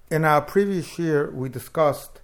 In our previous year, we discussed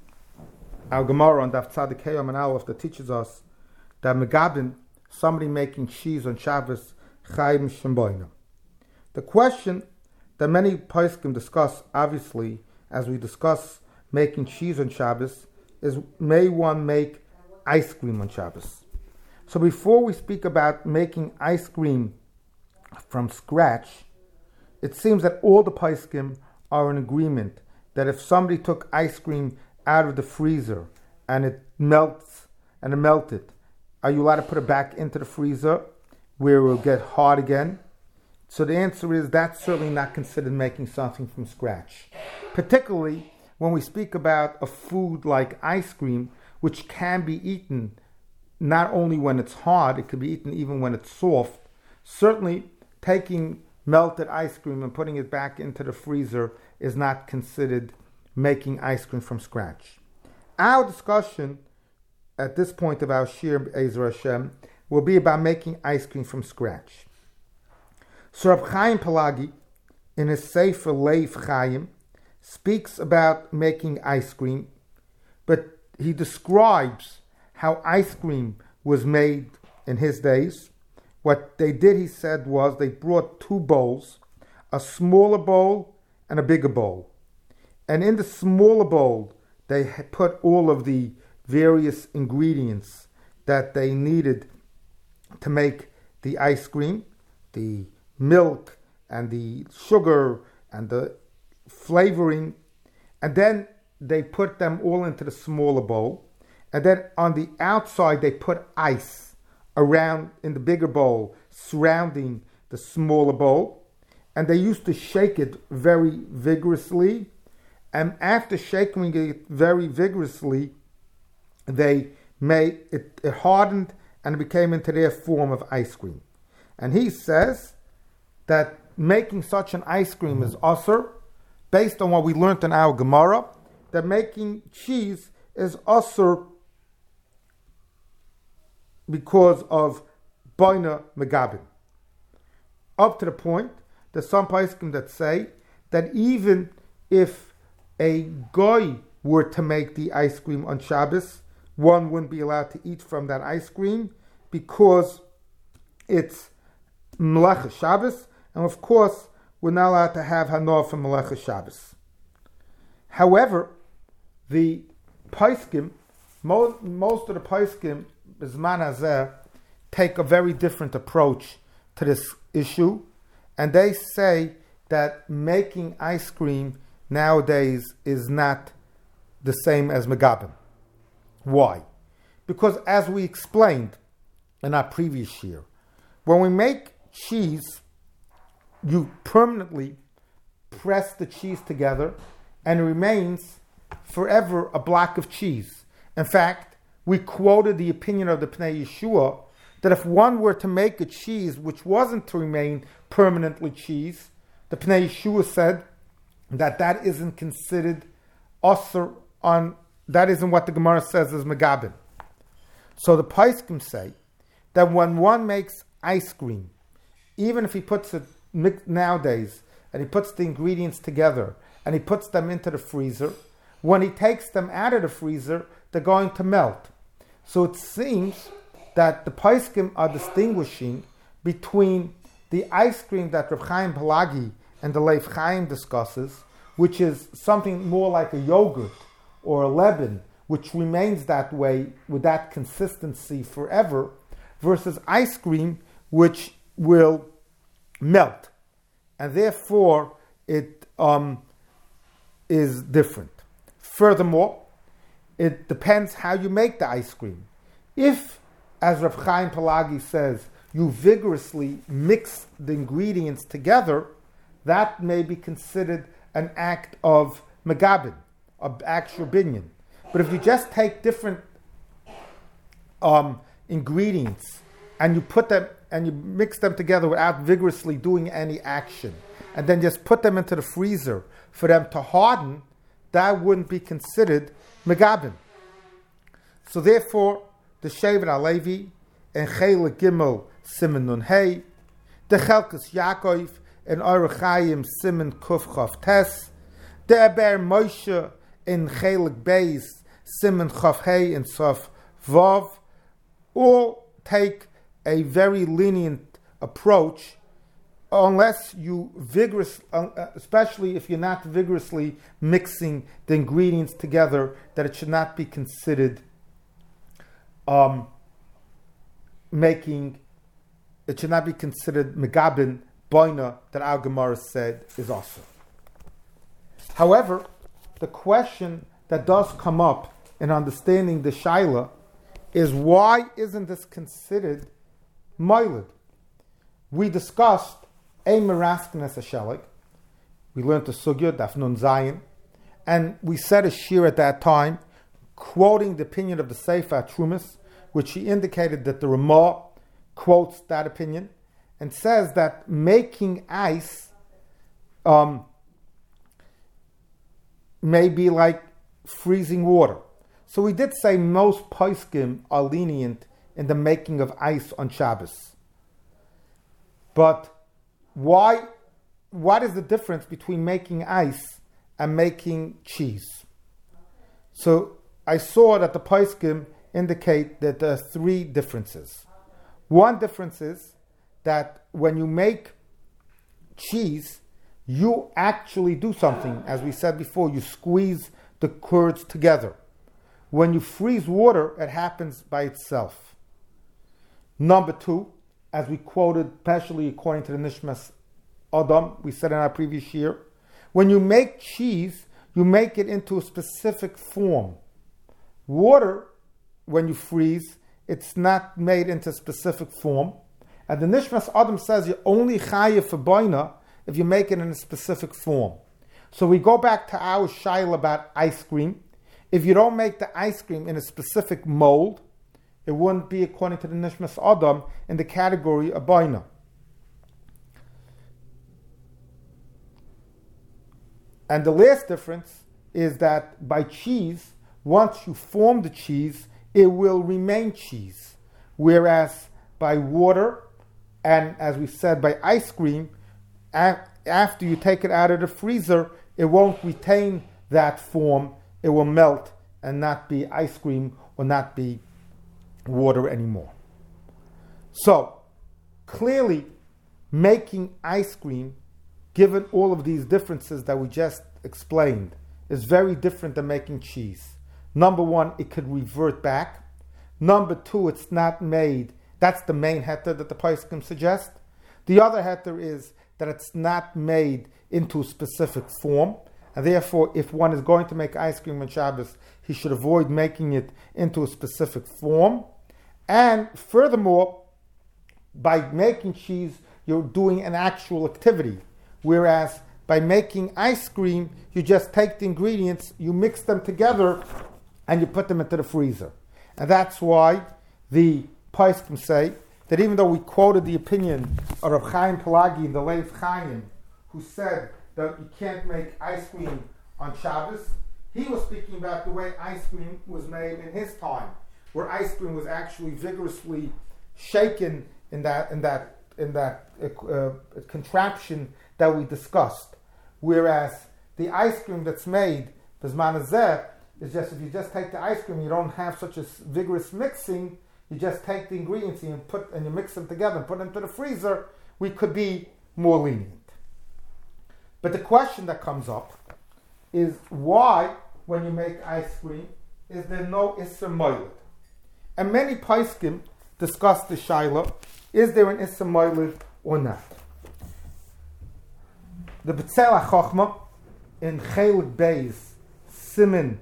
our Gemara on Daf Tzadik Heyam and Aleph that teaches us that Megabin, somebody making cheese on Shabbos, Chayim Shemboina. The question that many poskim discuss, obviously, as we discuss making cheese on Shabbos, is may one make ice cream on Shabbos? So before we speak about making ice cream from scratch, it seems that all the poskim are in agreement that if somebody took ice cream out of the freezer and it melts and it melted, are you allowed to put it back into the freezer where it will get hard again? So the answer is that's certainly not considered making something from scratch. Particularly when we speak about a food like ice cream, which can be eaten not only when it's hard, it can be eaten even when it's soft. Certainly taking melted ice cream and putting it back into the freezer is not considered making ice cream from scratch. Our discussion at this point of our Shir Be'ezer Hashem will be about making ice cream from scratch. So Reb Chaim Pelagi, in his Sefer Leif Chaim, speaks about making ice cream, but he describes how ice cream was made in his days. What they did, he said, was they brought two bowls, a smaller bowl and a bigger bowl. And in the smaller bowl, they put all of the various ingredients that they needed to make the ice cream, the milk and the sugar and the flavoring. And then they put them all into the smaller bowl. And then on the outside, they put ice around in the bigger bowl, surrounding the smaller bowl. And they used to shake it very vigorously. And after shaking it very vigorously, they made it hardened and it became into their form of ice cream. And he says that making such an ice cream is asur, based on what we learned in our Gemara, that making cheese is asur because of Boina Megabin. Up to the point that some poskim that say that even if a goy were to make the ice cream on Shabbos, one wouldn't be allowed to eat from that ice cream because it's Melecha Shabbos, and of course we're not allowed to have Hanor from Melecha Shabbos. However, the poskim, most of the poskim, Bizman Hazeh, take a very different approach to this issue, and they say that making ice cream nowadays is not the same as Megabin. Why? Because as we explained in our previous year, when we make cheese, you permanently press the cheese together and it remains forever a block of cheese. In fact, we quoted the opinion of the Pnei Yeshua that if one were to make a cheese which wasn't to remain permanently cheese, the Pnei Yeshua said that that isn't considered asur on, that isn't what the Gemara says is Megabin. So the poskim say that when one makes ice cream, even if he puts it nowadays and he puts the ingredients together and he puts them into the freezer, when he takes them out of the freezer, they're going to melt. So it seems that the poskim are distinguishing between the ice cream that Reb Chaim Pelagi and the Leif Chaim discusses, which is something more like a yogurt or a lebanon, which remains that way with that consistency forever, versus ice cream, which will melt. And therefore, it is different. Furthermore, it depends how you make the ice cream. If, as Reb Chaim Pelagi says, you vigorously mix the ingredients together, that may be considered an act of Megabin, of actual binyan. But if you just take different ingredients and you put them and you mix them together without vigorously doing any action, and then just put them into the freezer for them to harden, that wouldn't be considered Megabin. So therefore, the Shevet HaLevi and Chelek Gimel Siman Nun Hey, the Chelkas Yaakov and Orach Chaim Siman Kuf Chav Tes, Deber Moshe in Chelik Beis, Siman Chaf Hey and Saf Vav, all take a very lenient approach, unless you especially if you're not vigorously mixing the ingredients together, that it should not be considered it should not be considered megabin boina, that our Gemara said is also. However, the question that does come up in understanding the shaila is, why isn't this considered moilid? We discussed a meraskines a. We learned the sugya daf nun zayin, and we said a shir at that time, quoting the opinion of the Sefer Trumas, which he indicated that the Ramah quotes that opinion and says that making ice may be like freezing water. So we did say most poskim are lenient in the making of ice on Shabbos. But what is the difference between making ice and making cheese? So I saw that the poskim indicate that there are three differences. One difference is that when you make cheese, you actually do something. As we said before, you squeeze the curds together. When you freeze water, it happens by itself. Number two, as we quoted, especially according to the Nishmas Adam, we said in our previous year, when you make cheese, you make it into a specific form. Water, when you freeze, it's not made into a specific form. And the Nishmas Adam says you're only chayiv for boina if you make it in a specific form. So we go back to our shaila about ice cream. If you don't make the ice cream in a specific mold, it wouldn't be, according to the Nishmas Adam, in the category of boina. And the last difference is that by cheese, once you form the cheese, it will remain cheese. Whereas by water, and as we said, by ice cream, after you take it out of the freezer, it won't retain that form. It will melt and not be ice cream or not be water anymore. So, clearly, making ice cream, given all of these differences that we just explained, is very different than making cheese. Number one, it could revert back. Number two, it's not made. That's the main heter that the poskim suggest. The other heter is that it's not made into a specific form. And therefore, if one is going to make ice cream on Shabbos, he should avoid making it into a specific form. And furthermore, by making cheese, you're doing an actual activity. Whereas by making ice cream, you just take the ingredients, you mix them together, and you put them into the freezer. And that's why the poskim say that even though we quoted the opinion of Rav Chaim Pelagi in the Lev Chaim, who said that you can't make ice cream on Shabbos, he was speaking about the way ice cream was made in his time, where ice cream was actually vigorously shaken in that contraption that we discussed. Whereas the ice cream that's made, Bizman Azeh, is just, if you just take the ice cream, you don't have such a vigorous mixing, you just take the ingredients and you mix them together and put them into the freezer, we could be more lenient. But the question that comes up is, why, when you make ice cream, is there no Isser Moiled? And many poskim discuss the shaila, is there an Isser Moiled or not? The B'tzel HaChochma in Chelik Beis Simin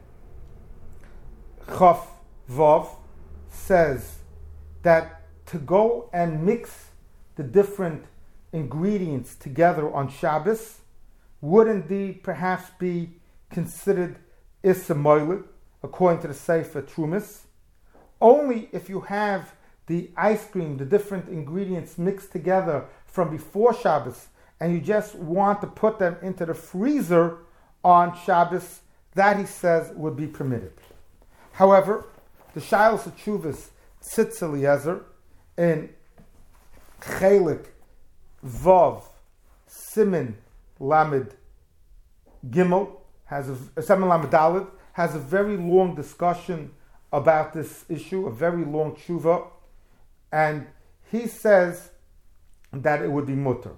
Chaf Vav says that to go and mix the different ingredients together on Shabbos would indeed perhaps be considered Issa Moiled, according to the Sefer Trumas, only if you have the ice cream, the different ingredients mixed together from before Shabbos, and you just want to put them into the freezer on Shabbos, that, he says, would be permitted. However, the Shailas Tshuvas Tzitz Eliezer in Chelik Vav Simin Lamed Gimel Semen Lamed Daled, has a very long discussion about this issue, a very long tshuva, and he says that it would be mutter.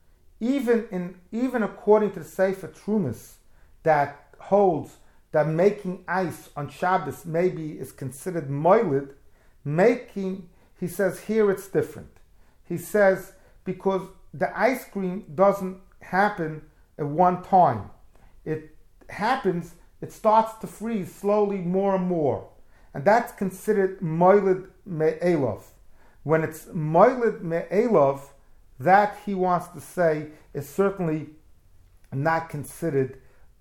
Even according to the Sefer Trumas, that holds that making ice on Shabbos maybe is considered moilid, he says here it's different. He says because the ice cream doesn't happen at one time. It starts to freeze slowly more and more. And that's considered moilid me'elov. When it's moilid me'elov, that he wants to say is certainly not considered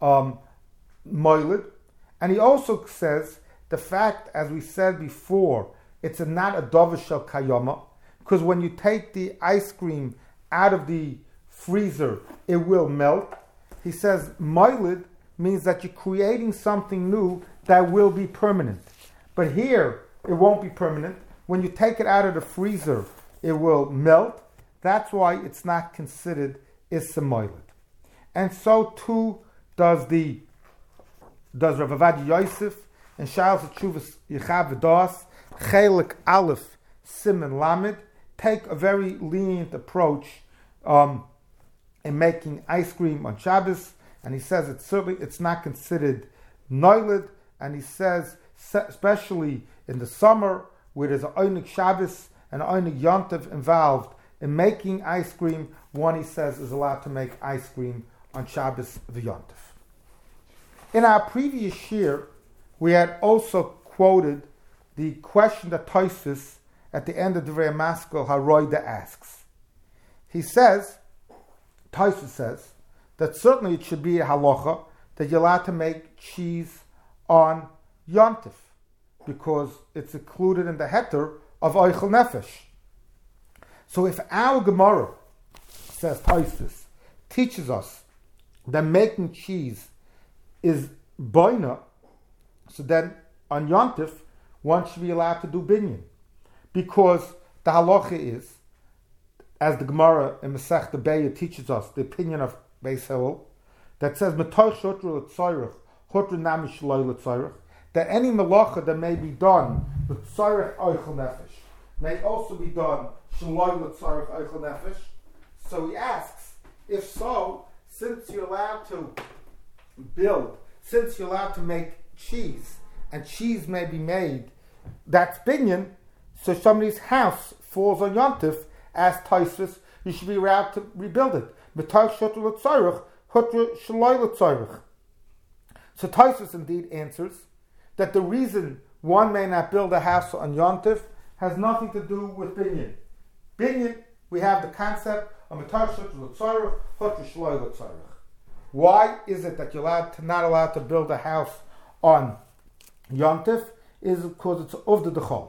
moilid. And he also says the fact, as we said before, it's not a dover shel kayama, because when you take the ice cream out of the freezer, it will melt. He says moilid means that you're creating something new that will be permanent. But here, it won't be permanent. When you take it out of the freezer, it will melt. That's why it's not considered issa moilid. And so too does Rav Ovadia Yosef and Sha'al Tshuvas Yechav V'das Chelik Aleph Siman Lamed take a very lenient approach in making ice cream on Shabbos, and he says it's not considered noilid, and he says especially in the summer where there's an Einik Shabbos and an Einik Yontiv involved in making ice cream, one, he says, is allowed to make ice cream on Shabbos v'Yontiv. In our previous year, we had also quoted the question that Tosfos at the end of the Divrei Maskil Haroida asks. He says, Tosfos says, that certainly it should be a halacha that you're allowed to make cheese on Yontif, because it's included in the heter of Oichel Nefesh. So if our Gemara, says Tosfos, teaches us that making cheese is boina, so then on Yontif, one should be allowed to do binyan. Because the halacha is, as the Gemara in Masech Beya teaches us, the opinion of Beis Hillel, that says, that any malacha that may be done with tzarech oichel nefesh may also be done shaloi l'tzarech oichel nefesh. So he asks, if so, since you're allowed to make cheese, and cheese may be made, that's binyan, so somebody's house falls on Yontif, as Tosfos, you should be allowed to rebuild it. So Tosfos indeed answers that the reason one may not build a house on Yontif has nothing to do with binyan. Binyan, we have the concept of why is it that you're not allowed to build a house on Yontif? Is because it's of the dechol.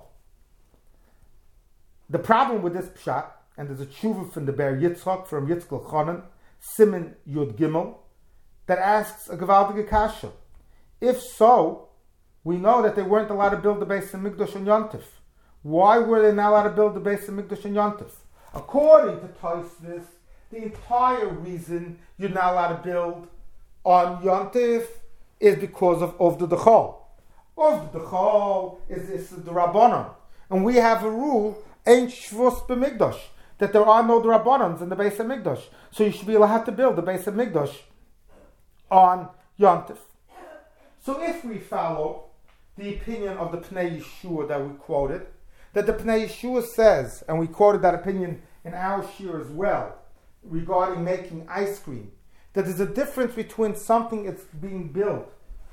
The problem with this pshat, and there's a tshuva from the Ber Yitzchak, from Yitzchak Chanan, Siman Yud Gimel, that asks a Gevaldige Kasha. If so, we know that they weren't allowed to build the Beis HaMikdash on Yontif. Why were they not allowed to build the Beis HaMikdash on Yontif? According to Tosfos, the entire reason you're not allowed to build on Yontif is because of the Dechol. Of the Dechol is the Rabbanon. And we have a rule, Ein Shvus B'Mikdash, that there are no Rabbanons in the Beis HaMikdash. So you should be allowed to build the Beis HaMikdash on Yontif. So if we follow the opinion of the Pnei Yeshua that we quoted, that the Pnei Yeshua says, and we quoted that opinion in our shir as well, regarding making ice cream, that there's a difference between something that's being built,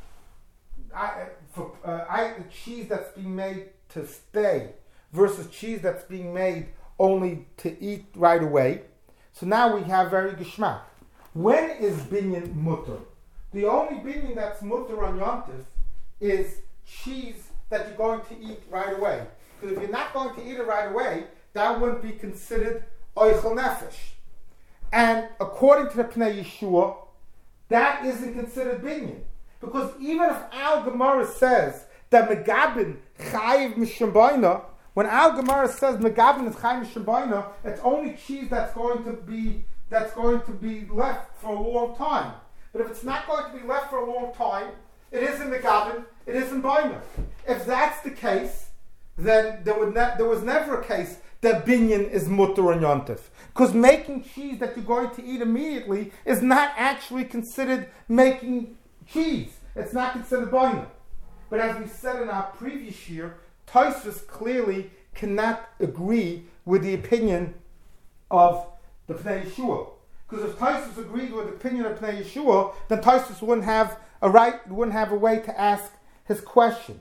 cheese that's being made to stay, versus cheese that's being made only to eat right away. So now we have very geschmack. When is binyan mutter? The only binyan that's mutter on Yontif is cheese that you're going to eat right away. Because if you're not going to eat it right away, that wouldn't be considered oichel nefesh. And according to the Pnei Yeshua, that isn't considered binyan. Because even if Al Gemara says that Megabin chayiv mishembayna, when Al Gemara says Megabin is chayiv mishembayna, it's only cheese that's going to be left for a long time. But if it's not going to be left for a long time, it is in the Gavin, it is in Baina. If that's the case, then there was never a case that binyan is mutter and yontif. Because making cheese that you're going to eat immediately is not actually considered making cheese. It's not considered Baina. But as we said in our previous year, Tosfos clearly cannot agree with the opinion of the Pnei Yeshua. Because if Tosfos agreed with the opinion of Pnei Yeshua, then Tosfos wouldn't have a way to ask his question.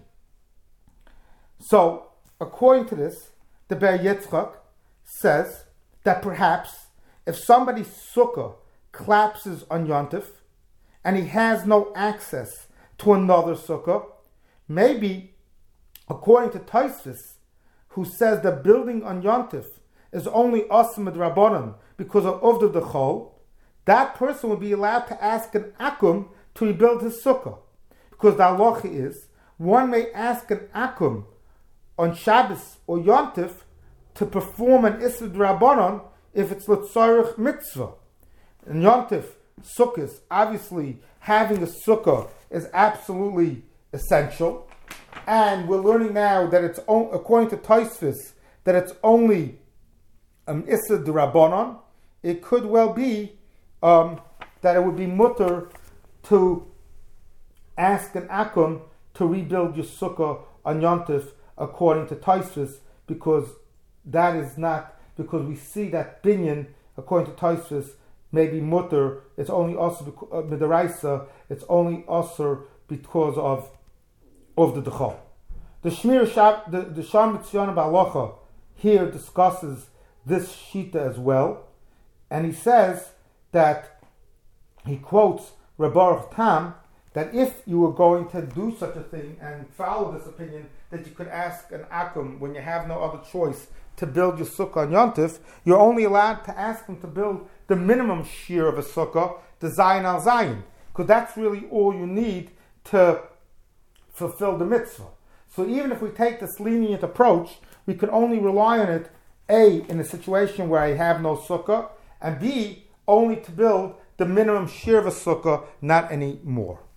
So, according to this, the Ber Yitzchak says that perhaps if somebody's sukkah collapses on Yontif and he has no access to another sukkah, maybe, according to Tosfos, who says that building on Yontif is only Asam Rabbanan because of Uvda Dechol, that person would be allowed to ask an Akum to rebuild his sukkah. Because the halacha is, one may ask an Akum on Shabbos or Yontif to perform an Issur Rabbanan if it's L'tzarech mitzvah. In Yontif, sukkahs, obviously having a sukkah is absolutely essential. And we're learning now that it's, according to Tosfos, that it's only Issur Rabbanan. It could well be that it would be mutter to ask an Akum to rebuild your sukkah on Yontif, according to Tosfos, because that is not, because we see that binyan, according to Tosfos, may be mutter. It's only also midaraisa. It's only also because of the dechol. The Sham Mitzion B'Halacha here discusses this shita as well, and he says that he quotes Reb Baruch Tam that if you were going to do such a thing and follow this opinion, that you could ask an Akum when you have no other choice to build your sukkah on Yontif, you're only allowed to ask him to build the minimum shear of a sukkah, the Zayin al Zayin, because that's really all you need to fulfill the mitzvah. So even if we take this lenient approach, we can only rely on it, A, in a situation where I have no sukkah, and B, only to build the minimum shear of a sukkah, not any more.